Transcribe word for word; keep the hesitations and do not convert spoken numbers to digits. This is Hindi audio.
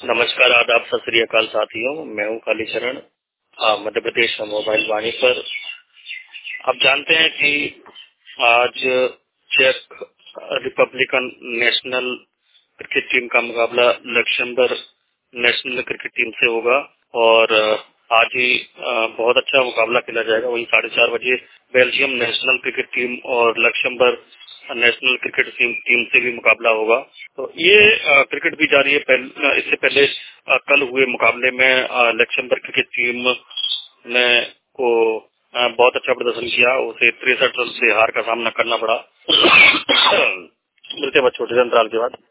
नमस्कार, आदाब, सत श्री अकाल साथियों। मैं हूं कालीचरण, आ, मध्य प्रदेश का मोबाइल वाणी पर। आप जानते हैं कि आज चेक रिपब्लिकन नेशनल क्रिकेट टीम का मुकाबला लक्समबर्ग नेशनल क्रिकेट टीम से होगा और आज ही आ, बहुत अच्छा मुकाबला खेला जाएगा। वहीं साढ़े चार बजे बेल्जियम नेशनल क्रिकेट टीम और Luxembourg national cricket team team से भी मुकाबला होगा। तो ये आ, क्रिकेट भी जारी है। पहले, इससे पहले आ, कल हुए मुकाबले में लक्समबर्ग क्रिकेट टीम ने को आ, बहुत अच्छा प्रदर्शन किया। उसे तिरसठ रन से हार का सामना करना पड़ा। मिलते हैं छोटे अंतराल के बाद।